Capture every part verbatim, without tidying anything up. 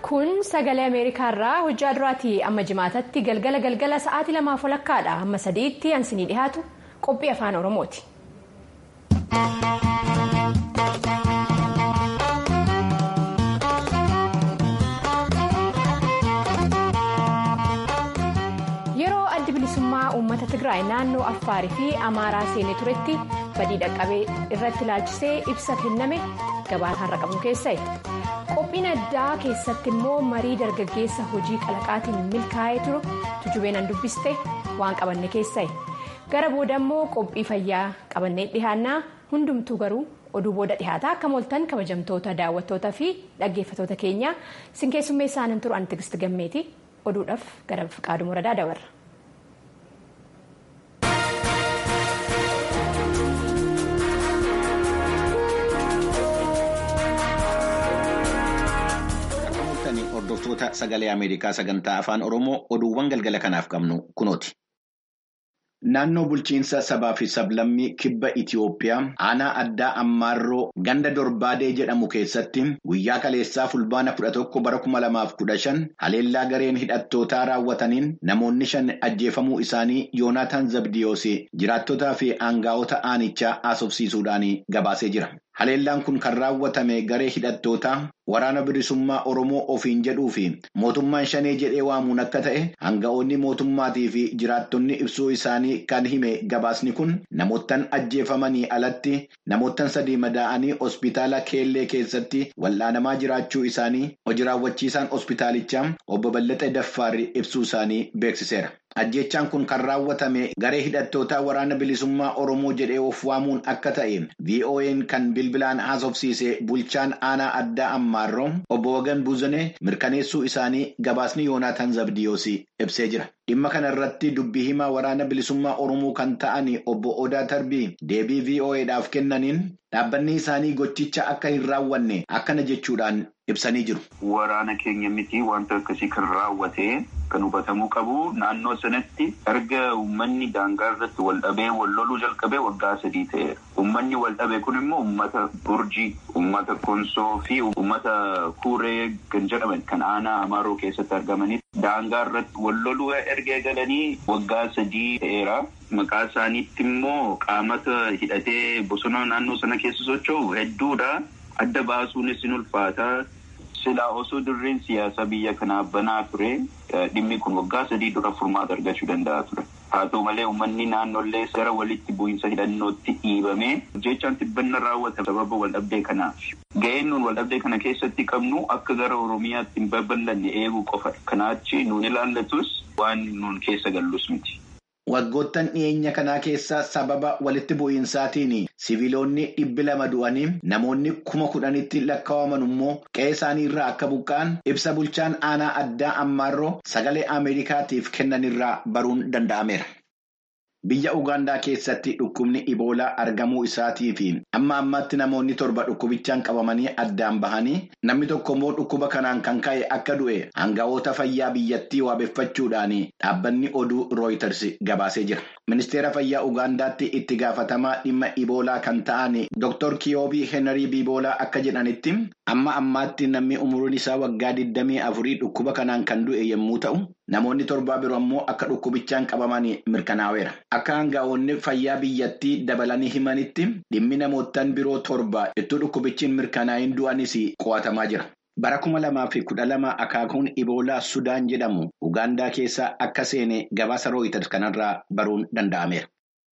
Kun sagalee Ameerikaa irraa hojjaa duraatii amma jimaatatti galgala galgala sa'aatii lamaaf walakkaadha amma sadiitti ansinii dhiyaatu qophii afaan Oromooti. Yeroo addi bilisummaa uummata Tigraay naannoo Affaarii fi Amaaraa seenee turetti badii dhaqqabee irratti ilaalchisee ibsa kenname gabaa har'a qabnu keessa'e. Qophiin addaa keessatti immoo marii dargaggeessa hojii qalaqaatiin milkaa'ee turu tujubeenan dubbiste waan qabanne keessa'e. Gara booda immoo qophii fayyaa qabannee dhihaannaa hundumtuu garuu oduu booda dhihaataa akka mooltan kabajamtoota daawwattootaa fi dhaggeeffatoota keenya sin keessummeessaan hin turu ani Tigist Gammeeti oduudhaaf gara Fiqaaduu Muradaa dabarra. Hordoftoota sagalee Ameerikaa sagantaa afaan Oromoo oduuwwan galgala kanaaf qabnu kunooti. Naannoo bulchiinsa sabaa fi sablammii kibba Itiyoophiyaa aanaa addaa Ammaarroo ganda Dorbaadee jedhamu keessatti guyyaa kaleessaa fulbaana kudha tokko bara kuma lamaaf kudha shan haleellaa gareen hidhattootaa raawwataniin namoonni shan ajjeefamuu isaanii Yoonaataan Zabdiyoos jiraattotaa fi aangaa'ota aanichaa haasofsiisuudhaan gabaasee jira. Haleellaan kun kan raawwatame garee hidhattootaa waraana bilisummaa Oromoo ofiin jedhuu fi mootummaan shanee jedhee waamuun akka ta'e aanga'oonni mootummaatii fi jiraattonni ibsuu isaanii kan hime gabaasni kun namoottan ajjeefamanii alatti namoottan sadii madaa'anii hospitaala Keellee keessatti wal'aanamaa jiraachuu isaanii hojii raawwachiisaan hospitaalichaa obbo Bal'axee Daffaarri ibsuu isaanii beeksiseera. Ajjechaan kun kan raawwatame garee hidhattootaa waraana bilisummaa Oromoo jedhee of waamuun akka ta'e V O A'n kan bilbilaan haasofsiise bulchaan aanaa addaa Ammaarroo obbo Wagan Buzanee mirkaneessuu isaanii gabaasni Yoonaataan Zabdiyoos ibsee jira. Dhimma kana irratti dubbii himaa waraana bilisummaa Oromoo kan ta'an obbo Odaa Tarbii deebii V O A'dhaaf kennaniin dhaabbanni isaanii gochicha akka hin raawwanne akkana jechuudhaan ibsanii jiru. Waraana keenya miti wanta akkasii kan raawwate kan hubatamuu qabu naannoo sanatti erga uummanni daangaa irratti wal dhabee wal loluu jalqabee waggaa sadii ta'eera. Uummanni wal dhabe kun immoo uummata Burjii, uummata Konsoo fi uummata Kuuree kan jedhaman kan aanaa Amaaroo keessatti argamanii daangaa irratti wal loluu erga galanii waggaa sadii ta'eera. Maqaa isaaniitti immoo qaamata hidhatee bosona naannoo sana keessa socho'u hedduudha. Adda baasuunis ni ulfaata. Silaa osoo dirreen siyaasaa biyya kanaa banaa ture dhimmi kun waggaa sadii dura furmaata argachuu danda'a ture. Haa ta'u malee uummanni naannollee gara walitti bu'iinsa hidhannootti dhiibame jechaan tibbanna raawwata sababa waldhabdee kanaaf. Ga'een nuun waldhabdee kana keessatti qabnu akka gara Oromiyaatti hin babal'anne eeguu qofa. Kanaachi nuun ilaallatus waan nuun keessa gallus miti. Waggoottan dhiyeenya kanaa keessaa sababa walitti bu'iinsaatiin siviiloonni dhibbi lama du'anii namoonni kuma kudhanitti lakkaa'aman immoo qe'ee isaanii irraa akka buqqa'an ibsa bulchaan aanaa addaa Ammaarroo sagalee Ameerikaatiif kennanirraa baruun danda'ameera. Biyya Ugaandaa keessatti dhukkubni Iboolaa argamuu isaatii fi amma ammaatti namoonni torba dhukkubichaan qabamanii addaan bahanii namni tokko immoo dhukkuba kanaan kan ka'e akka du'e aangawoota fayyaa biyyattii waabeffachuudhaan dhaabbanni oduu Reuters gabaasee jira. Ministeera fayyaa Ugaandaatti itti gaafatamaa dhimma Iboolaa kan ta'an Doktor Kiyoobii Henry Biiboolaa akka jedhanitti amma ammaatti namni umuriin isaa waggaa digdamii afurii dhukkuba kanaan kan du'e yommuu ta'u namoonni torbaa biroo immoo akka dhukkubichaan qabamanii mirkanaa'eera. Akka aangawoonni fayyaa biyyattii dabalanii himanitti dhimmi namootaan biroo torba itti dhukkubichiin mirkanaa'in du'anis qo'atamaa jira. Bara kuma lamaa fi kudha lama akaakuun Iboolaa Sudaan jedhamu Ugaandaa keessaa akka seene gabaasa Reuters kanarraa baruun danda'ameera.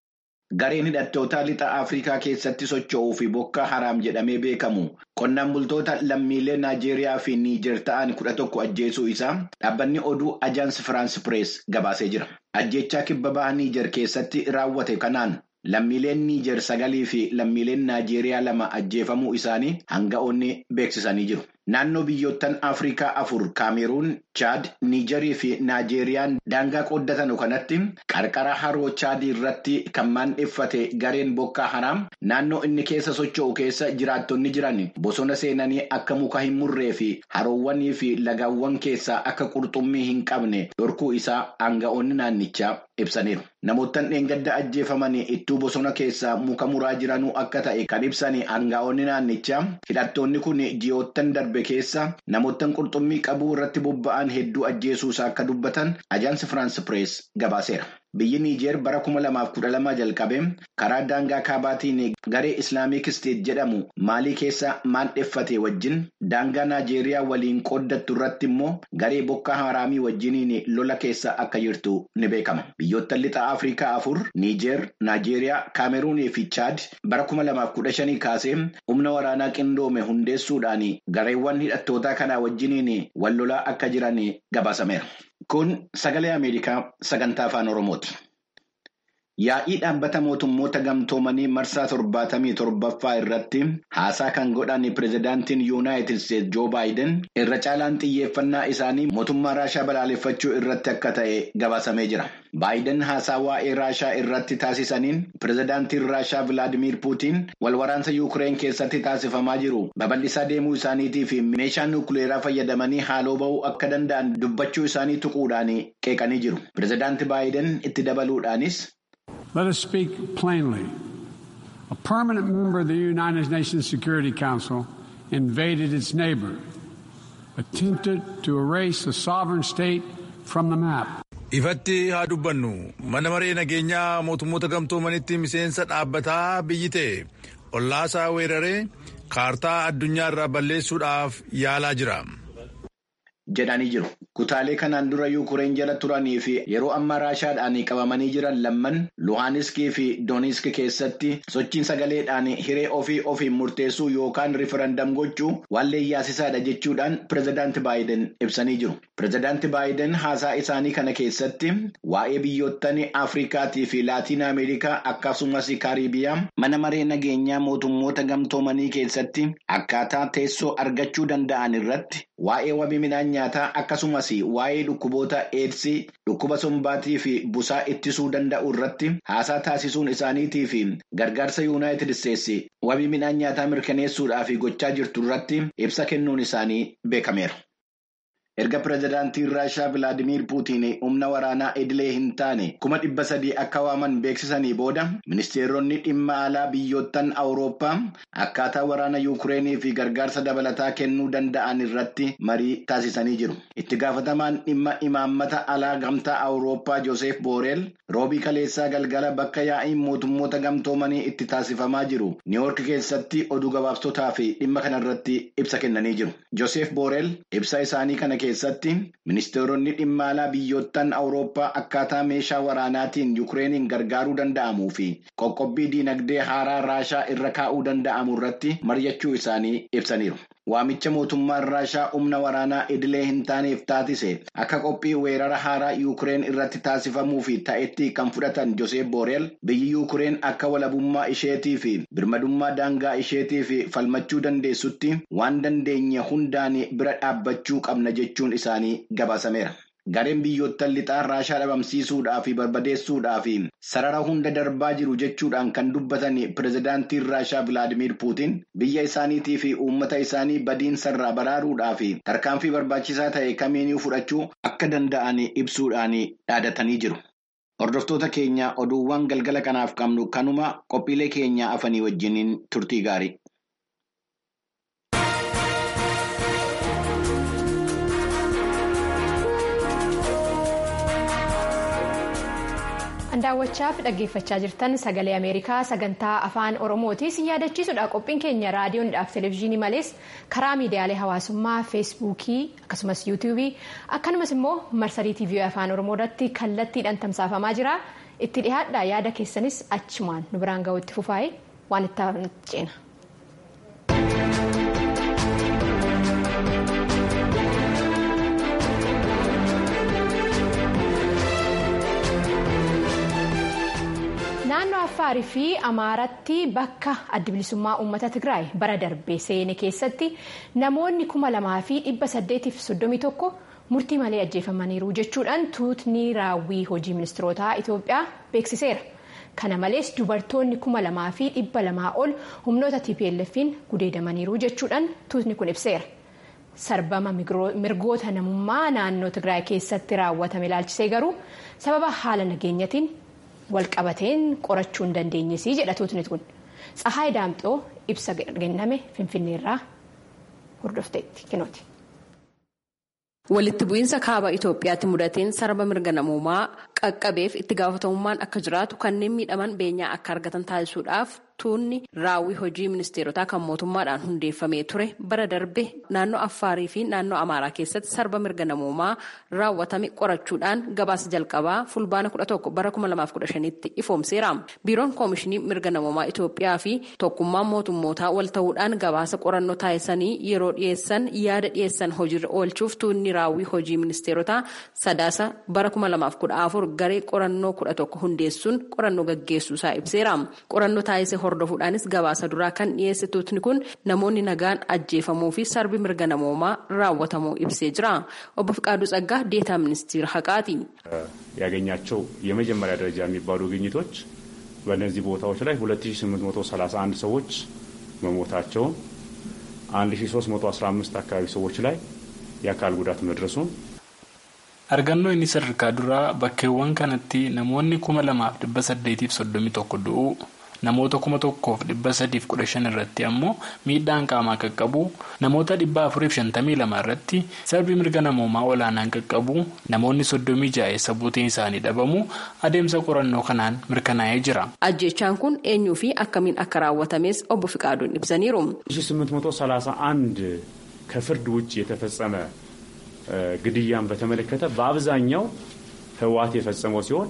Gareen hidhattootaa lixa Afrikaa keessatti socho'uu fi bokka haraam jedhamee beekamu qonnaan bultoota lammiilee Naajeeriyaa fi Niijer ta'an kudha tokko ajjeesuu isaa dhaabbanni oduu Ajaans Firaans Pirees gabaasee jira. Ajjechaa kibba bahaa Niijer keessatti raawwate kanaan lammiileen Niijer sagalii fi lammiileen Naajeeriyaa lama ajjeefamuu isaanii aanga'oonni beeksisanii jiru. Naannoo biyyoottan Afrikaa afur Kaameruun, Chaad, Niijerii fi Naajeeriyaan daangaa qooddatan kanatti qarqara haroo Chaad irratti kan maandheeffate gareen bokkaa haraam naannoo inni keessa socho'u keessa jiraattonni jiran bosona seenanii akka muka hin murree fi haroowwanii fi lagaawwan keessaa akka qurxummii hin qabne dhorkuu isaa aanga'oonni naannichaa ibsaniiru. Namoottan dheengadda ajjeefamanii ittuu bosona keessaa muka muraa jiranuu akka ta'e kan ibsanii aanga'oonni naannichaa hidhattoonni kun ji'oottan darbe darbe keessa namoottan qurxummii qabuu irratti bobba'an hedduu ajjeesuusaa akka dubbatan ajaansi Firaans Pirees gabaaseera. Biyyi Niijeer bara kuma lamaaf kudha lama jalqabee karaa daangaa kaabaatiin garee Islaamiik Isteet jedhamu Maalii keessa maandheffate wajjin daangaa Naajeeriyaa waliin qooddattu irratti immoo garee Bokko Haraamii wajjiniin lola keessa akka jirtu ni beekama. Biyyoota lixa Afrikaa afur Niijeer, Naajeeriyaa, Kaameruunii fi Chaad bara kuma lamaaf kudha shanii kaasee humna waraanaa qindoome hundeessuudhaan gareewwan hidhattootaa kanaa wajjiniin wal lolaa akka jiran gabaasameera. Kun sagalee Ameerikaa sagantaa afaan Oromooti. Yaa'ii dhaabbata mootummoota gamtoomanii marsaa torbaatamii torbaffaa irratti haasaa kan godhan pirezidaantiin Yuunaayitid Isteetsi Joo Baayiden irra caalaan xiyyeeffannaa isaanii mootummaa Raashaa balaaleffachuu irratti akka ta'e gabaasamee jira. Baayiden haasaa waa'ee Raashaa irratti taasisaniin pirezidaantiin Raashaa Vilaadimiir Puutiin wal waraansa Yuukireen keessatti taasifamaa jiru babal'isaa deemuu isaaniitii fi meeshaa nuukileeraa fayyadamanii haaloo ba'uu akka danda'an dubbachuu isaanii tuquudhaan qeeqanii jiru. Pirezidaanti Baayiden itti dabaluudhaanis. Let us speak plainly. A permanent member of the United Nations Security Council invaded its neighbor, attempted to erase the sovereign state from the map. Ifatti haa dubbannu mana maree nageenyaa mootummoota gamtoomanitti miseensa dhaabbataa biyyi ta'e ollaasaa weeraree kaartaa addunyaa irraa balleessuudhaaf yaalaa jira. jedhanii jiru. Kutaalee kanaan dura Yuukireen jala turanii fi yeroo ammaa Raashaadhaan qabamanii jiran lamman Luhaaniskii fi Doonisk keessatti sochiin sagaleedhaan hiree ofii ofiin murteessuu yookaan riferendam gochuu waan leeyyaasisaadha jechuudhaan pirezidaanti Baayiden ibsanii jiru. Pirezidaanti Baayiden haasaa isaanii kana keessatti waa'ee biyyoottan Afrikaatii fi Laatiin Ameerikaa akkasumas Kaaribiyaa mana maree nageenyaa mootummoota gamtoomanii keessatti akkaataa teessoo argachuu danda'an irratti waa'ee wabii midhaan nyaataa akkasumas waa'ee dhukkuboota eedsii dhukkuba sombaatii fi busaa ittisuu danda'u irratti haasaa taasisuun isaaniitii fi gargaarsa Yuunaayitid Isteetsi wabii midhaan nyaataa mirkaneessuudhaaf gochaa jirtu irratti ibsa kennuun isaanii beekameera. Erga pirezidaantiin Raashaa Vilaadimiir Puutiin humna waraanaa idilee hin taane kuma dhibba sadii akka waaman beeksisanii booda ministeeronni dhimma alaa biyyoottan Awurooppaa akkaataa waraana Yuukireenii fi gargaarsa dabalataa kennuu danda'an irratti marii taasisanii jiru. Itti gaafatamaan dhimma imaammata alaa gamtaa Awurooppaa Joosef Booreel roobii kaleessaa galgala bakka yaa'iin mootummoota gamtoomanii itti taasifamaa jiru Niiwoork keessatti oduu gabaabsotaa fi dhimma kanarratti ibsa kennanii jiru. Joosef Booreel ibsa isaanii kana keessatti ministeeronni dhimma alaa biyyoottan Awurooppaa akkaataa meeshaa waraanaatiin Yuukireeniin gargaaruu danda'amuu fi qoqqobbii diinagdee haaraa Raashaa irra kaa'uu danda'amu irratti mari'achuu isaanii ibsaniiru. Waamicha mootummaan Raashaa humna waraanaa idilee hin taaneef taasise akka qophii weerara haaraa Yuukireen irratti taasifamuu fi ta'etti kan fudhatan Joosef Booreel biyyi Yuukireen akka walabummaa isheetii fi birmadummaa daangaa isheetii fi falmachuu dandeessutti waan dandeenye hundaan bira dhaabbachuu qabna jechuun isaanii gabaasameera. Gareen biyyoottan lixaa Raashaa dhabamsiisuudhaa fi barbadeessuudhaa fi sarara hunda darbaa jiru jechuudhaan kan dubbatan pirezidaantiin Raashaa Vilaadimiir Puutiin biyya isaaniitii fi uummata isaanii badiinsarraa baraaruudhaa fi tarkaanfii barbaachisaa ta'e kamiinuu fudhachuu akka danda'an ibsuudhaan dhaadatanii jiru. Hordoftoota keenya oduuwwan galgala kanaaf qabnu kanuma qophiilee keenya afanii wajjiniin turtii gaarii. Daawwachaaf dhaggeeffachaa jirtan sagalee Ameerikaa sagantaa afaan Oromootis yaadachiisuudha. Qophiin keenya raadiyoodhaaf televezyiinii malees karaa miidiyaalee hawaasummaa feesbuukii akkasumas yuutuubii akkasumas immoo marsarii tiivii afaan Oromoo irratti kallattiidhaan tamsaafamaa jira. Itti dhiyaadhaa yaada keessanis achumaan nu biraan ga'uutti fufaa'ee waan itti ceena. Naannoo Affaarii fi Amaaratti bakka adda bilisummaa uummata Tigraay bara darbee seene keessatti namoonni kuma lamaa fi dhibba saddeetiif soddomii tokko murtii malee ajjeefamaniiru jechuudhaan tuutni raawwii hojii ministeerotaa Itoophiyaa beeksiseera. Kana malees dubartoonni kuma lamaa fi dhibba lamaa ol humnoota T P L F'n gudeedamaniiru jechuudhaan tuutni kun ibseera. Sarbama mirgoota namummaa naannoo Tigraay keessatti raawwatame ilaalchisee garuu sababa haala nageenyatiin walqabateen qorachuu hin dandeenyesii jedha tuutni kun. Tsahaay Daamxoo ibsa kenname Finfinneerraa hordofteetti kinooti. Walitti bu'iinsa kaaba Itoophiyaatti mudateen sarba mirga namoomaa qaqqabeef itti gaafatamummaan akka jiraatu kanneen miidhaman beenyaa akka argatan taasisuudhaaf tuunni raawwii hojii ministeerotaa kan mootummaadhaan hundeeffamee ture bara darbe naannoo Affaarii fi naannoo Amaaraa keessatti sarba mirga namoomaa raawwatame qorachuudhaan gabaasa jalqabaa fulbaana kudha tokko bara kuma lamaaf kudha shanitti ifoomseera. Biiroon Koomishinii Mirga Namoomaa Itoophiyaa fi tokkummaan mootummootaa wal ta'uudhaan gabaasa qorannoo taasisanii yeroo dhiyeessan yaada dhiyeessan hojiirra oolchuuf tuunni raawwii hojii ministeerotaa sadaasa bara kuma lamaaf kudha afur garee qorannoo kudha tokko hundeessuun qorannoo gaggeessuusaa ibseera. Qorannoo taasise hordofuudhaanis gabaasa duraa kan dhiyeesse tuutni kun namoonni nagaan ajjeefamuu fi sarbi mirga namoomaa raawwatamuu ibsee jira. Obbo Fiqaaduu Tsaggaa ዴታ ሚኒስትር ሀቃቲ ያገኛቸው የመጀመሪያ ደረጃ የሚባሉ ግኝቶች በእነዚህ ቦታዎች ላይ ሁለት ሺህ ስምንት መቶ ሰላሳ አንድ ሰዎች መሞታቸውን አንድ ሺህ ሶስት መቶ አስራ አምስት አካባቢ ሰዎች ላይ የአካል ጉዳት መድረሱን argannoo inni sadarkaa duraa bakkeewwan kanatti namoonni kuma lamaaf dhibba saddeetiif soddomii tokko du'u namoota kuma tokkoof dhibba sadiif kudha shan irratti ammoo miidhaan qaamaa qaqqabu namoota dhibba afuriif shantamii lama irratti sarbi mirga namoomaa olaanaan qaqqabu namoonni soddomii ja'a eessa buuteen isaanii dhabamu adeemsa qorannoo kanaan mirkanaa'ee jira. Ajjechaan kun eenyuu fi akkamiin akka raawwatames obbo Fiqaaduun ibsaniiru. ስምንት መቶ ሰላሳ አንድ ከፍርድ ውጭ የተፈጸመ ግድያን በተመለከተ በአብዛኛው ህወሓት የፈጸመው ሲሆን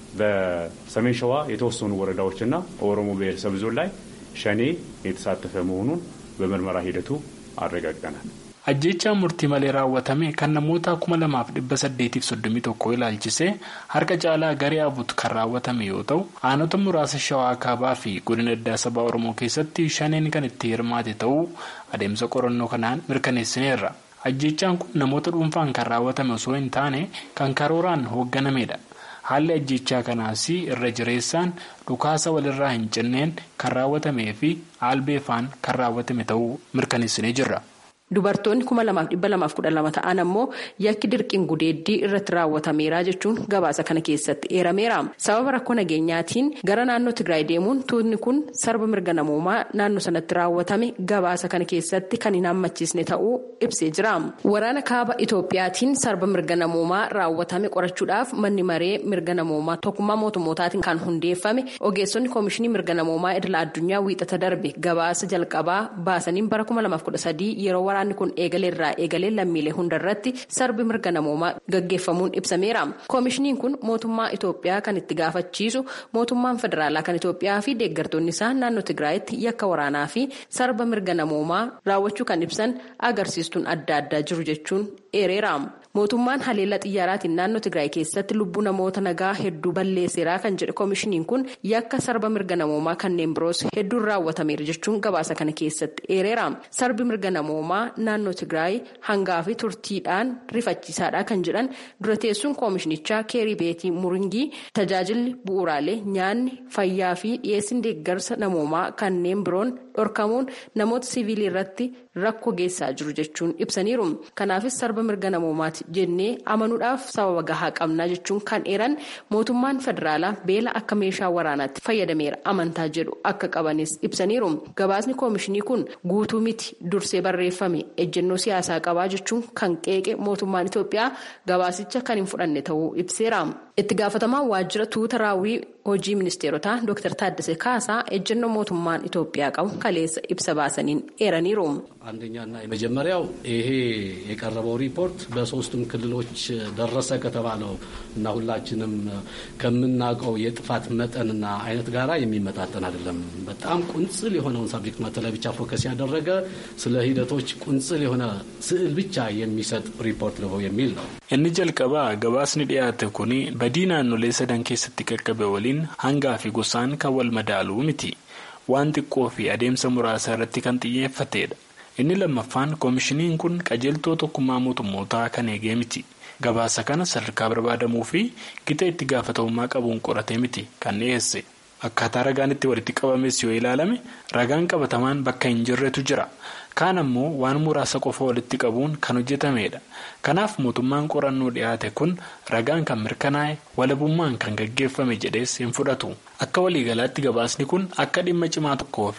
በሰሜን ሸዋ የተወሰኑ ወረዳዎችና ኦሮሞ ብሔረሰብ ዞን ላይ ሸኔ የተሳተፈ መሆኑን በመርመራ ሂደቱ አረጋግጠናል። ajjechaan murtii malee raawwatame kan namoota kuma lamaaf dhibba saddeetiif soddomii tokko ilaalchisee harka caalaa garee abut kan raawwatame yoo ta'u aanota muraasa shawaa kaabaa fi godina addaa sabaa oromoo keessatti shaneen kan itti hirmaate ta'uu adeemsa qorannoo kanaan mirkaneessineerra. ajjechaan kun namoota dhuunfaan kan raawwatame osoo hin taane kan karooraan hoogganameedha. haalli ajjechaa kanaas irra jireessaan dhukaasa walirraa hin cinneen kan raawwatamee fi albeefaan kan raawwatame ta'uu mirkaneessinee jirra. Dubartoonni kuma lamaaf dhibba lamaaf kudha lama ta'an ammoo yakki dirqiin gudeeddii irratti raawwatameera jechuun gabaasa kana keessatti eerameera. Sababa rakkoo nageenyaatiin gara naannoo Tigraay deemuun tuutni kun sarba mirga namoomaa naannoo sanatti raawwatame gabaasa kana keessatti kan hin hammachiisne ta'uu ibsee jira. Waraana kaaba Itoophiyaatiin sarba mirga namoomaa raawwatame qorachuudhaaf manni maree mirga namoomaa tokkummaa mootummootaatiin kan hundeeffame ogeessonni koomishinii mirga namoomaa idila addunyaa wiixata darbe gabaasa jalqabaa baasaniin bara kuma lamaaf kudha sadii yeroo waraanni kun eegalee irraa eegalee lammiilee hundarratti sarbi mirga namoomaa gaggeeffamuun ibsameera. Koomishiniin kun mootummaa Itoophiyaa kan itti gaafachiisu mootummaan federaalaa kan Itoophiyaa fi deeggartoonni isaa naannoo Tigraayitti yakka waraanaa fi sarba mirga namoomaa raawwachuu kan ibsan agarsiistuun adda addaa jiru jechuun eereera. Mootummaan haleellaa xiyyaaraatiin naannoo Tigraay keessatti lubbuu namoota nagaa hedduu balleesseera kan jedhe koomishiniin kun yakka sarba mirga namoomaa kanneen biroos hedduun raawwatameera jechuun gabaasa kana keessatti eereera. Sarbi mirga namoomaa naannoo Tigraay hangaa fi turtiidhaan rifachiisaadha kan jedhan dura teessuun koomishinichaa keerii beetii muringii tajaajilli bu'uuraalee nyaanni fayyaa fi dhiyeessin deeggarsa namoomaa kanneen biroon dhorkamuun namoota siviilii irratti rakkoo geessaa jiru jechuun ibsaniiru. Kanaafis sarba mirga namoomaati jennee amanuudhaaf sababa gahaa qabnaa jechuun kan eeran mootummaan federaalaa beela akka meeshaa waraanaatti fayyadameera amantaa jedhu akka qabanis ibsaniiru. Gabaasni koomishinii kun guutuu miti dursee barreeffame ejjennoo siyaasaa qabaa jechuun kan qeeqe mootummaan Itoophiyaa gabaasicha kan hin fudhanne ta'uu ibseera. Itti gaafatamaan waajjira tuuta raawwii hojii ministeerotaa Dr. Taaddasee Kaasaa ejjennoo mootummaan Itoophiyaa qabu kaleessa ibsa baasaniin eeraniiru. አንደኛና የመጀመሪያው ይሄ የቀረበው ሪፖርት በሶስቱም ክልሎች ደረሰ ከተባለው እና ሁላችንም ከምናውቀው የጥፋት መጠንና አይነት ጋራ የሚመጣጠን አይደለም። በጣም ቁንጽል የሆነውን ሳብጀክት ማተር ላይ ብቻ ፎከስ ያደረገ ስለ ሂደቶች ቁንጽል የሆነ ስዕል ብቻ የሚሰጥ ሪፖርት ነው የሚል ነው። inni jalqaba gabaasni dhiyaate kuni badii naannolee sadan keessatti qaqqabe waliin hangaa fi gosaan kan wal madaaluu miti. waan xiqqoo fi adeemsa muraasa irratti kan xiyyeeffatedha. inni lammaffaan koomishiniin kun qajeeltoo tokkummaa mootummootaa kan eegee miti. gabaasa kana sadarkaa barbaadamuu fi gita itti gaafatamummaa qabuun qoratee miti kan dhiyeesse. akkaataa ragaan itti walitti qabames yoo ilaalame ragaan qabatamaan bakka hin jirretu jira. kaan ammoo waan muraasa qofa walitti qabuun kan hojjetamedha. kanaaf mootummaan qorannoo dhiyaate kun ragaan kan mirkanaa'e walabummaan kan gaggeeffame jedhees hin fudhatu. akka waliigalaatti gabaasni kun akka dhimma cimaa tokkoo fi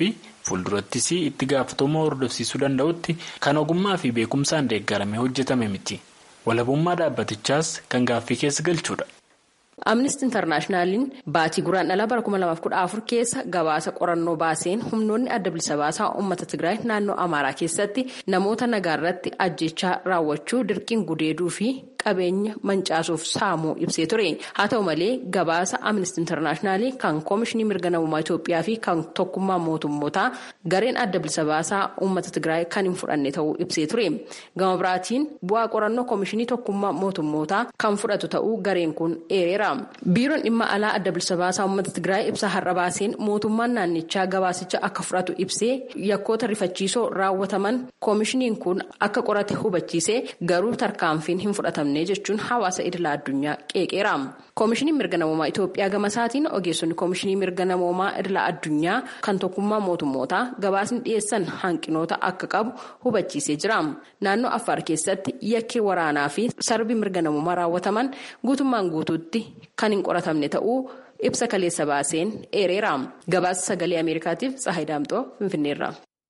Fuuldurattis itti gaafatama hordofsiisuu danda'utti kan ogummaa fi beekumsaan deeggarame hojjetame miti. Walabummaa dhaabbatichaas kan gaaffii keessa galchuudha. Amnesty Internationaliin baatii guraandhala bara kuma lamaaf kudha afur keessa gabaasa qorannoo baaseen humnoonni adda bilisa baasaa uummata Tigraay naannoo Amaaraa keessatti namoota nagaa irratti ajjechaa raawwachuu, dirqiin gudeeduu fi qabeenya mancaasuuf saamuu ibsee ture. Haa ta'u malee gabaasa Amnesty International kan Koomishinii Mirga Namummaa Itoophiyaa fi kan tokkummaa mootummootaa gareen adda bilisa baasaa uummata Tigraay kan hin fudhanne ta'uu ibsee ture. Gama biraatiin bu'aa qorannoo Koomishinii tokkummaa mootummootaa kan fudhatu ta'uu gareen kun eereera. Biiroon dhimma alaa adda bilisa baasaa uummata Tigraay ibsa har'a baaseen mootummaan naannichaa gabaasicha akka fudhatu ibsee yakkoota rifachiisoo raawwataman koomishiniin kun akka qorate hubachiisee garuu tarkaanfiin hin fudhatamne jechuun hawaasa idila addunyaa qeeqeera. Koomishiniin mirga namoomaa Itoophiyaa gama isaatiin ogeessonni koomishinii mirga namoomaa idila addunyaa kan tokkummaa mootummootaa gabaasni dhiyeessan hanqinoota akka qabu hubachiisee jira. Naannoo Affaar keessatti yakki waraanaa fi sarbi mirga namoomaa raawwataman guutummaan guutuutti kan hin qoratamne ta'uu ibsa kaleessa baaseen eereera. Gabaasa sagalee Ameerikaatiif Tsahaay Daamxoo Finfinneerra.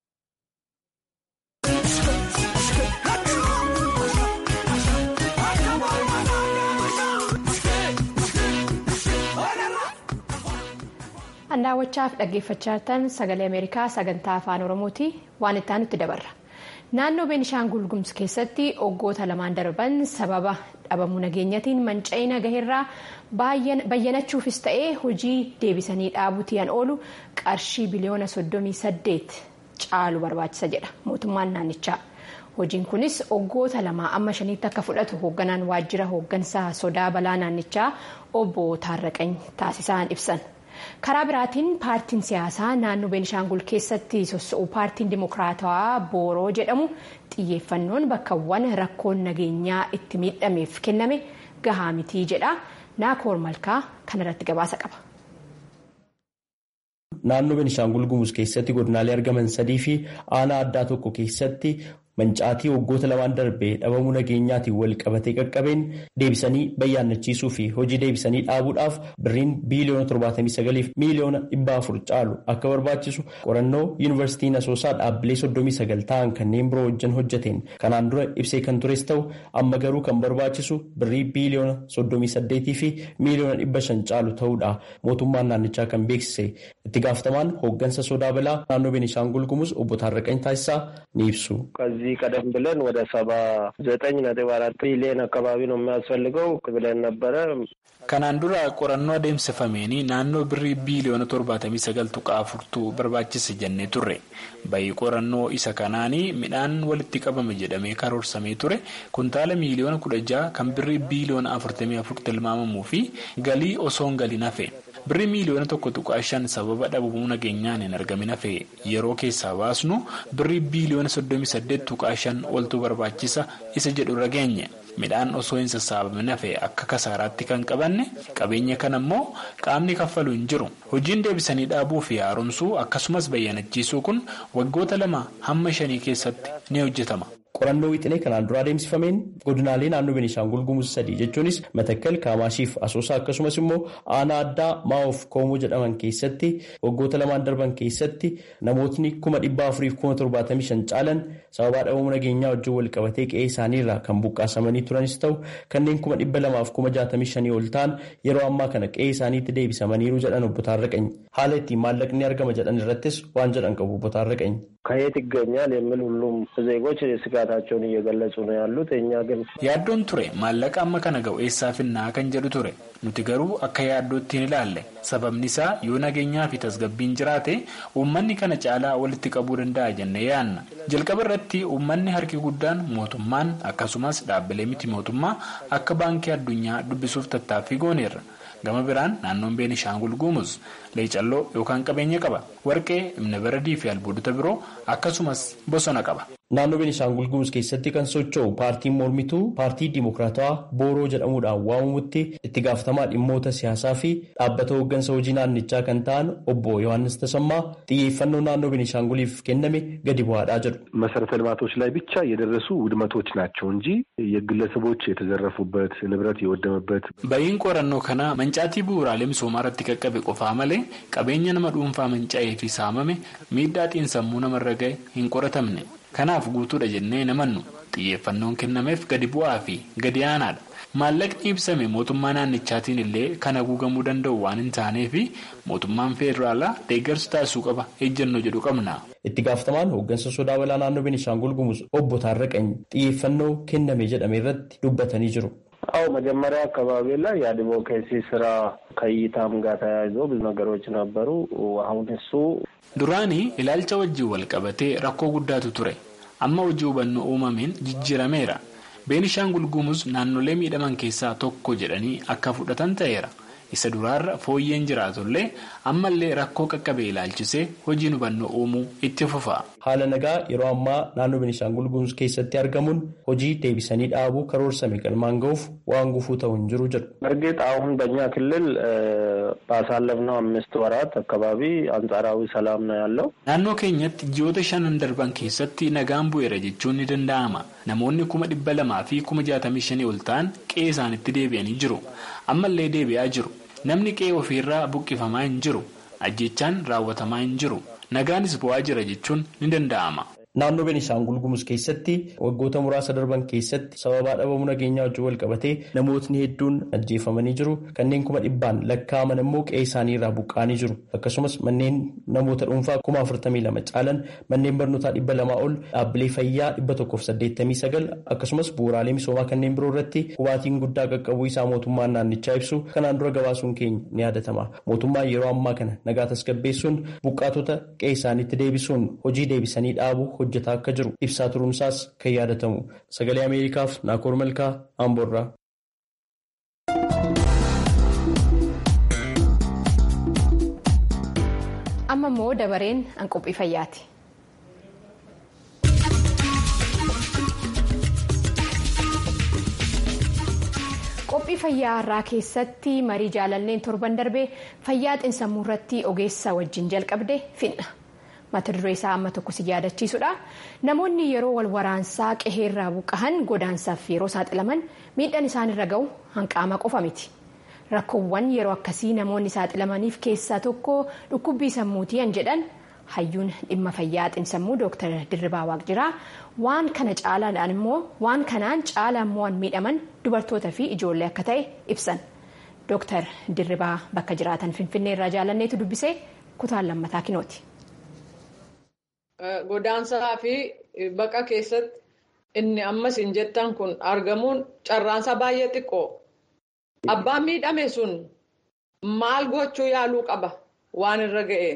Daawwachaaf dhaggeeffachaa jirtan sagalee Ameerikaa sagantaa afaan Oromooti. Waan itti aanutti dabarra. Naannoo Beenishaangul Gumuz keessatti waggoota lamaan darban sababa dhabamuu nageenyatiin manca'ina gaheerraa bayyanachuufis ta'ee hojii deebisanii dhaabuutiin oolu qarshii biliyoona soddomii saddeet caalu barbaachisa jedha mootummaan naannichaa. Hojiin kunis waggoota lamaa amma shaniitti akka fudhatu hoogganaan waajjira hooggansaa sodaa balaa naannichaa obbo Taarraqany taasisaan ibsan. Karaa biraatiin paartiin siyaasaa naannoo Beenishaangul keessatti soso'u paartiin Dimokiraatawaa Booroo jedhamu xiyyeeffannoon bakkawwan rakkoon nageenyaa itti miidhameef kenname gahaa mitii jedha. Naakoor Malkaa kanarratti gabaasa qaba. Naannoo Beenishaangul Gumuz keessatti godinaalee argaman sadii fi aanaa addaa tokko keessatti mancaatii waggoota lamaan darbee dhabamuu nageenyaatiin wal qabatee qaqqabeen deebisanii bayyaannachiisuu fi hojii deebisanii dhaabuudhaaf birriin biiliyoona torbaatamii sagaliif miiliyoona dhibba afur caalu akka barbaachisu qorannoo yuunivarsiitiin Asoosaa dhaabbilee soddomii sagal ta'an kanneen biroo wajjin hojjeteen kanaan dura ibsee kan tures ta'u amma garuu kan barbaachisu birrii biiliyoona soddomii saddeetii fi miiliyoona dhibba shan caalu ta'uudha mootummaan naannichaa kan beeksise. Itti gaafatamaan hooggansa sodaa balaa naannoo Beenishaangul Gumuz obbo Taarraqany taasisaa ni ibsu. ቀደም ብለን ወደ ሰባ ዘጠኝ ነጥብ አራት ቢሊዮን አካባቢ ነው የሚያስፈልገው ብለን ነበረ። Kanaan dura qorannoo adeemsifameen naannoo birrii biiliyoona torbaatamii sagal tuqaa afurtu barbaachisa jennee turre. Bayii qorannoo isa kanaanii midhaan walitti qabame jedhamee karoorsamee ture kuntaala miiliyoona kudha jaha kan birrii biiliyoona afurtamii afur tilmaamamuu fi galii osoo hin galin hafe. Birrii miiliyoona tokko tuqaa shan sababa dhabamuu nageenyaan hin argamin hafe yeroo keessaa baasnu birrii biiliyoona soddomii saddeet tuqaa shan oltu barbaachisa isa jedhu irra geenye. Midhaan osoo hin sassaabamin hafe akka kasaaraatti kan qabanne qabeenya kana immoo qaamni kaffalu hin jiru. Hojiin deebisanii dhaabuu fi haaromsuu akkasumas bayyanachiisuu kun waggoota lama hamma shanii keessatti ni hojjetama. Qorannoo wixinee kanaan dura adeemsifameen godinaalee naannoo Beenishaangul Gumuz sadii jechuunis Matakkal, Kaamaashiif Asoosaa akkasumas immoo aanaa addaa Maa'oof Koomoo jedhaman keessatti waggoota lamaan darban keessatti namootni kuma dhibba afuriif kuma torbaatamii shan caalan sababaa dhabamuu nageenyaa wajjin wal qabatee qe'ee isaaniirraa kan buqqaasamanii turanis ta'u kanneen kuma dhibba lamaaf kuma jaatamii shanii ol ta'an yeroo ammaa kana qe'ee isaaniitti deebisamaniiru jedhan obbo Taarraqany. Haala ittiin maallaqni argama jedhan irrattis waan jedhan qabu obbo Taarraqany. ከየት ይገኛል የሚል ሁሉም ዜጎች ስጋታቸውን እየገለጹ ነው ያሉት። እኛ ግን ያዶን ቱሬ ማለቃ amma kana ga'u eessaafinna kan jedhu ture nuti garuu akka yaaddootti hin ilaalle sababni isaa yoo nageenyaa fi tasgabbiin jiraate uummanni kana caalaa walitti qabuu danda'a jennee yaanna. Jalqaba irratti uummanni harki guddaan mootummaan akkasumas dhaabbilee miti mootummaa akka baankii addunyaa dubbisuuf tattaaffii gooneerra. Gama biraan naannoon Beenishaangul Gumuz leecalloo yookaan qabeenya qaba. Warqee, imna baradii fi albuudota biroo akkasumas bosona qaba. Naannoo Beenishaangul Gumuz keessatti kan socho'u paartiin mormituu paartii Dimookiraatawaa Booroo jedhamuudhaan waamamutti itti gaafatamaa dhimmoota siyaasaa fi dhaabbata hooggansa hojii naannichaa kan ta'an obbo Yohaannis Tasammaa xiyyeeffannoo naannoo Beenishaanguliif kenname gadi bu'aadhaa jedhu. መሰረተ ልማቶች ላይ ብቻ የደረሱ ውድመቶች ናቸው እንጂ የግለሰቦች የተዘረፉበት ንብረት የወደመበት bayin qorannoo kana mancaatii bu'uuraalee misoomaa irratti qaqqabe qofaa malee qabeenya nama dhuunfaa manca'ee fi saamame miidhaa xiinsammuu namarra ga'e hin qoratamne. Kanaaf guutuudha jennee namannu xiyyeeffannoon kennameef gadi bu'aa fi gadi aanaadha. Maallaqni ibsame mootummaa naannichaatiin illee kan haguugamuu danda'u waan hin taaneef mootummaan federaalaa deeggarsa taasisuu qaba ejjennoo jedhu qabna. Itti gaafatamaan hooggansa sodaa balaa naannoo Beenishaangul Gumuz obbo Taarraqany xiyyeeffannoo kenname jedhame irratti dubbatanii jiru. አዎ መጀመሪያ አካባቢ ላይ የአድቮኬሲ ስራ ከይታም ጋር ተያይዞ ብዙ ነገሮች ነበሩ። አሁን እሱ duraanii ilaalcha wajjin wal qabatee rakkoo guddaatu ture. Amma hojii hubannoo uumameen jijjiirameera. Beenishaangul Gumuz naannolee miidhaman keessaa tokko jedhanii akka fudhatan ta'eera. Isa duraarra fooyyeen jiraatullee ammallee rakkoo qaqqabee ilaalchisee hojiin hubannoo uumuu itti fufa. Haala nagaa yeroo ammaa naannoo Beenishaangul Gumuz keessatti argamuun hojii deebisanii dhaabuu karoorsame galmaan ga'uuf waan gufuu ta'u hin jiru jedhu. እርግጥ አሁን በእኛ ክልል ባሳለፍነው አምስት ወራት አካባቢ አንጻራዊ ሰላም ነው ያለው. Naannoo keenyatti ji'oota shanan darban keessatti nagaan bu'eera jechuun ni danda'ama. Namoonni kuma dhibba lamaa fi kuma jaatamii shanii ol ta'an qe'ee isaanitti deebi'anii jiru. Ammallee deebi'aa jiru. Namni qe'ee ofiirraa buqqifamaa hin jiru. Ajjechaan raawwatamaa hin jiru. Nagaanis bu'aa jira jechuun ni danda'ama. Naannoo Beenishaangul Gumuz keessatti waggoota muraasa darban keessatti sababaa dhabamuu nageenyaa wajjin wal qabatee namootni hedduun ajjeefamanii jiru. Kanneen kuma dhibbaan lakkaa'aman immoo qe'ee isaanii irraa buqqa'anii jiru. Akkasumas manneen namoota dhuunfaa kuma afurtamii lama caalan manneen barnootaa dhibba lamaa ol dhaabbilee fayyaa dhibba tokkoof saddeettamii sagal akkasumas bu'uuraalee misoomaa kanneen biroo irratti hubaatiin guddaa qaqqabuu isaa mootummaan naannichaa ibsu kanaan dura gabaasuun keenya ni yaadatama. Mootummaan yeroo ammaa kana nagaa tasgabbeessuun buqqaatota qe'ee isaaniitti deebisuun hojii deebisanii dhaabuu hojjetaa akka jiru ibsaa turuunsaas kan yaadatamu. Sagalee Ameerikaaf Naakoor Malkaa Amboorraa. Amma immoo dabareen qophii fayyaati. Qophii fayyaa irraa keessatti marii jaalanneen torban darbee fayyaa xiinsammuu irratti ogeessa wajjin jalqabde finna. Mata duree isaa amma tokko si yaadachiisudha. Namoonni yeroo wal waraansaa qe'eerraa buqqa'an godaansaaf yeroo saaxilaman miidhaan isaanirra ga'u hanqaama qofa miti. Rakkoowwan yeroo akkasii namoonni saaxilamaniif keessaa tokko dhukkubbii sammuutii kan jedhan hayyuun dhimma fayyaa xiinsammuu Dooktar Dirribaa Waaqjiraa waan kana caalaan immoo waan kanaan caalaan immoo miidhaman dubartoota fi ijoollee akka ta'e ibsan. Dooktar Dirribaa bakka jiraatan Finfinnee irraa jaalanneetu dubbisee kutaan lammataa kinooti. Godaansaa fi baqa keessatti inni ammas hin jettan kun argamuun carraansaa baay'ee xiqqoo. Abbaan miidhame sun maal gochuu yaaluu qaba waan irra ga'e?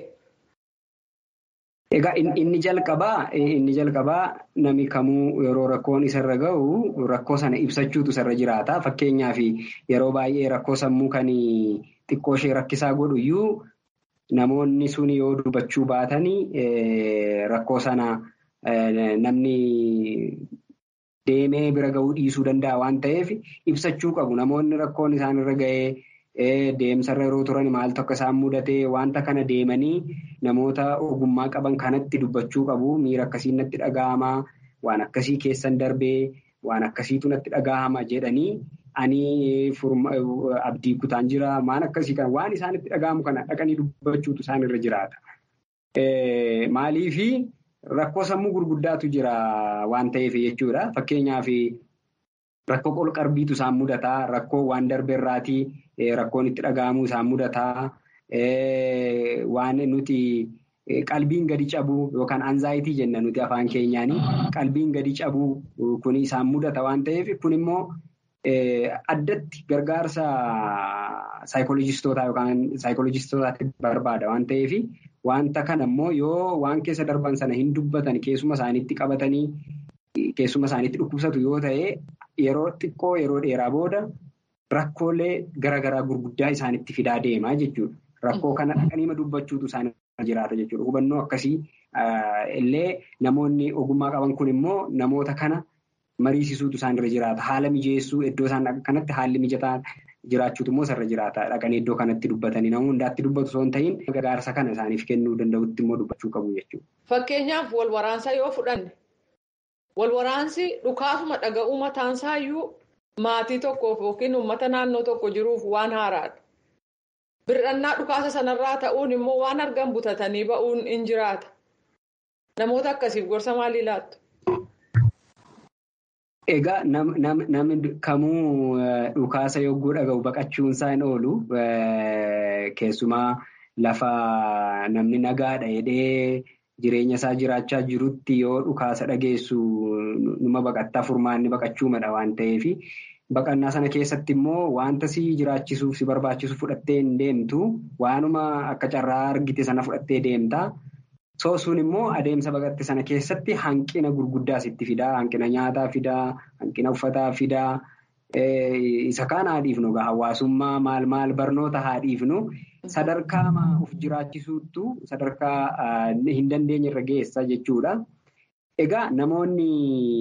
Egaa inni jalqabaa inni jalqabaa namni kamuu yeroo rakkoon isarra ga'u rakkoo sana ibsachuutu isarra jiraata. Fakkeenyaaf yeroo baay'ee rakkoo sammuu kan xiqqoo ishee rakkisaa godhu iyyuu namoonni sun yoo dubbachuu baatanii rakkoo sana namni deemee bira ga'uu dhiisuu danda'a waan ta'eef ibsachuu qabu. Namoonni rakkoon isaanirra ga'ee deemsarra yeroo turan maaltu akka isaan mudatee wanta kana deemanii namoota ogummaa qaban kanatti dubbachuu qabu. Miira akkasii natti dhaga'ama, waan akkasii keessan darbee, waan akkasiitu natti dhaga'ama jedhanii ani abdii kutaan jira maan akkasii kana waan isaanitti dhaga'amu kana dhaqanii dubbachuutu isaanirra jiraata. Maaliifi rakkoo sammuu gurguddaatu jira waan ta'eef jechuudha. Fakkeenyaaf rakkoo qol-qalbiitu isaan mudataa, rakkoo waan darbeerraatii rakkoon itti dhaga'amu isaan mudataa, waan nuti qalbiin gadi cabuu yookaan anzaayitii jenna nuti afaan keenyaanii qalbiin gadi cabuu kun isaan mudata waan ta'eef kun immoo addatti gargaarsa saayikoolojistootaa yookaan saayikoolojistootaatti barbaada waan ta'eef wanta kana immoo yoo waan keessa darban sana hin dubbatan keessuma isaaniitti qabatanii keessuma isaaniitti dhukkubsatu yoo ta'e yeroo xiqqoo yeroo dheeraa booda rakkoolee garaagaraa gurguddaa isaanitti fidaa deemaa jechuudha. Rakkoo kana dhaqanii dubbachuutu isaanii jiraata jechuudha. Hubannoo akkasii illee namoonni ogummaa qaban kun immoo namoota kana mariisisuutu isaanirra jiraata. Haala mijeessuu iddoo isaan kanatti haalli mijataa jiraachuutu immoo isarra jiraata. Dhaqanii iddoo kanatti dubbatanii namoonni hundaatti dubbatu osoo hin ta'in gargaarsa kana isaaniif kennuu danda'utti immoo dubbachuu qabu jechuudha. Fakkeenyaaf wal waraansa yoo fudhanne wal waraansi dhukaasuma dhaga'uu mataansaayyuu maatii tokkoof yookiin uummata naannoo tokko jiruuf waan haaraadha. Bir'annaa dhukaasa sanarraa ta'uun immoo waan argan butatanii ba'uun in jiraata. Namoota akkasiif gorsa maalii laattu? Egaa namni kamuu dhukaasa yogguu dhaga'u baqachuun isaa hin oolu. Keessumaa lafa namni nagaadha jedhee jireenya isaa jiraachaa jirutti yoo dhukaasa dhageessu numa baqattaa furmaanni baqachuu madha waan ta'eef baqannaa sana keessatti immoo wanta si jiraachisuuf si barbaachisu fudhattee hin deemtu waanuma akka carraa argite sana fudhattee deemta. So sun immoo adeemsa baqatte sana keessatti hanqina gurguddaa sitti fidaa, hanqina nyaataa fidaa, hanqina uffataa fidaa. Isa kaan haa dhiifnu hawaasummaa maal maal barnoota haa dhiifnu sadarkaa of jiraachisuuttu sadarkaa hin dandeenye irra geessa jechuudha. Egaa namoonni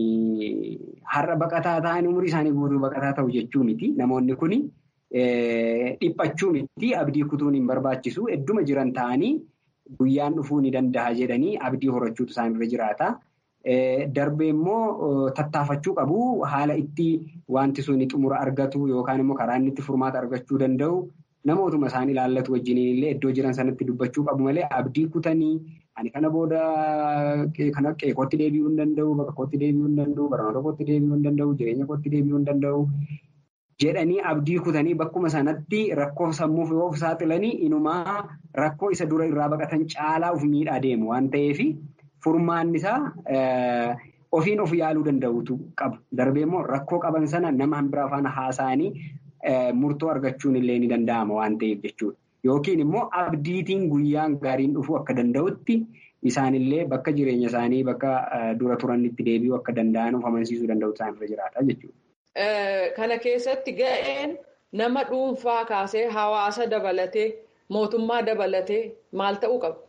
har'a baqataa ta'an umurii isaanii guutuu baqataa ta'u jechuu miti. Namoonni kun dhiphachuu miti abdii kutuun hin barbaachisu. Hedduma jiran ta'anii guyyaan dhufuu ni danda'a jedhanii abdii horachuutu isaanirra jiraata. Darbee immoo tattaafachuu qabu haala itti wanti sun xumura argatu yookaan immoo karaa inni itti furmaata argachuu danda'u namootuma isaan ilaallatu wajjiniin illee iddoo jiran sanatti dubbachuu qabu malee abdii kutanii ani kana booda kana qeeqootti deebi'uu hin danda'u, bakka kootti deebi'uu hin danda'u, barnoota kootti deebi'uu hin danda'u, jireenya kootti deebi'uu hin danda'u jedhanii abdii kutanii bakkuma sanatti rakkoo sammuuf yoo of saaxilanii inumaa rakkoo isa dura irraa baqatan caalaa of miidhaa deemu waan ta'eef furmaanni isaa ofiin of yaaluu danda'utu qabu. Darbee immoo rakkoo qaban sana nama biraa faana haasa'anii murtoo argachuun illee ni danda'ama waan ta'eef jechuudha. Yookiin immoo abdiitiin guyyaan gaariin dhufuu akka danda'utti isaanillee bakka jireenya isaanii bakka dura turanitti deebi'uu akka danda'an of amansiisuu danda'u isaanirra jiraata jechuudha. Kana keessatti ga'een nama dhuunfaa kaasee hawaasa dabalatee mootummaa dabalatee maal ta'uu qaba?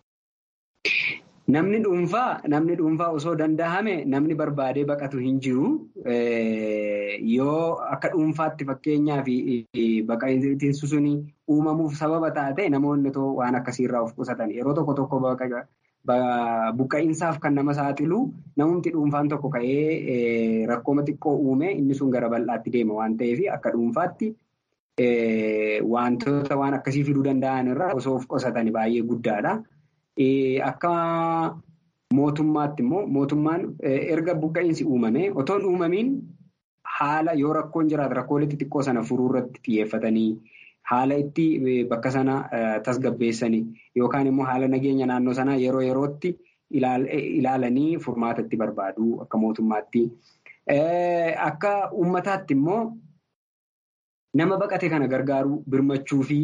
Namni dhuunfaa namni dhuunfaa osoo danda'ame namni barbaadee baqatu hin jiru. Yoo akka dhuunfaatti fakkeenyaaf baqa'iinsi sun uumamuuf sababa taate namoonni too waan akkasiirraa of qusatan yeroo tokko tokko buqqa'iinsaaf kan nama saaxilu namumti dhuunfaan tokko ka'ee rakkooma xiqqoo uume inni sun gara bal'aatti deema waan ta'eef akka dhuunfaatti wantoota waan akkasii fiduu danda'an irraa osoo of qusatan baay'ee guddaadha. Akka mootummaatti immoo mootummaan erga buqqa'iinsi uumame otoo hin uumamiin haala yoo rakkoon jiraatu rakkoolee xixiqqoo sana furuu irratti xiyyeeffatanii haala itti bakka sana tasgabbeessanii yookaan immoo haala nageenya naannoo sanaa yeroo yerootti ilaalanii furmaata itti barbaadu akka mootummaatti. Akka uummataatti immoo nama baqate kana gargaaruu birmachuu fi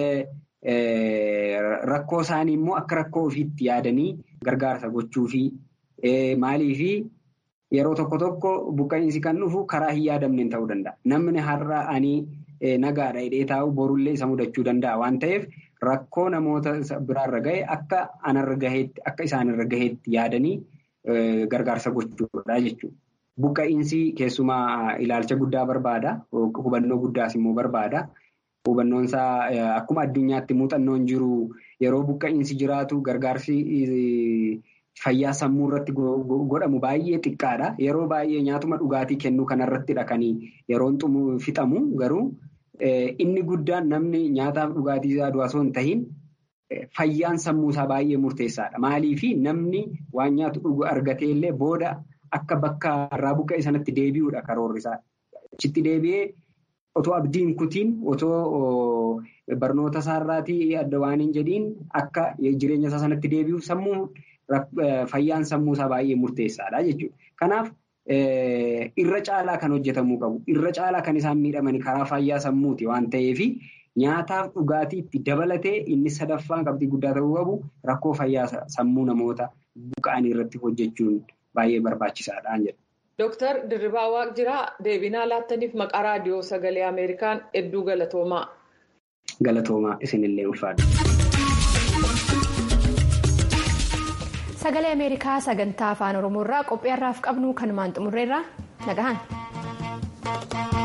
rakkoo isaanii immoo akka rakkoo ofiitti yaadanii gargaarsa gochuu fi maaliifi yeroo tokko tokko buqqa'iinsi kan dhufu karaa hin yaadamneen ta'uu danda'a. Namni har'a ani nagaadha hidhee taa'u borullee isa mudachuu danda'a waan ta'eef rakkoo namoota biraarra gahe akka anarra gaheetti akka isaanirra gaheetti yaadanii gargaarsa gochuudha jechuudha. Buqqa'iinsi keessumaa ilaalcha guddaa barbaada. Hubannoo guddaas immoo barbaada. Hubannoon isaa akkuma addunyaatti muuxannoon jiru yeroo buqqa'iinsi jiraatu gargaarsi fayyaa sammuu irratti godhamu baay'ee xiqqaadha. Yeroo baay'ee nyaatuma dhugaatii kennuu kanarratti dhaqanii yeroon xumuu fixamu garuu inni guddaan namni nyaataaf dhugaatii isaa osoo hin tahin fayyaan sammuu isaa baay'ee murteessaadha. Maaliifi namni waan nyaatu dhugu argatee illee booda akka bakka irraa buqqa'e sanatti deebi'uudha karoorri isaa. Achitti deebi'ee otoo abdiin kutiin otoo barnoota isaarraatii adda waan hin jedhiin akka jireenya isaa sanatti deebi'uuf sammuu fayyaan sammuu isaa baay'ee murteessaadha jechuudha. Kanaaf irra caalaa kan hojjetamuu qabu. Irra caalaa kan isaan miidhamani karaa fayyaa sammuuti waan ta'eef nyaataaf dhugaatii itti dabalatee inni sadaffaan qabxii guddaa ta'uu qabu rakkoo fayyaa sammuu namoota buqqa'anii irratti hojjechuun baay'ee barbaachisaadhaan jedha. Dooktar Dirribaa Waaqjiraa deebinaa laattaniif maqaa raadiyoo sagalee Ameerikaan hedduu galatoomaa. Galatoomaa isinillee ulfaadha. Sagalee Ameerikaa sagantaa afaan Oromoo irraa qophii har'aaf qabnu kanumaan xumurreerra nagahan.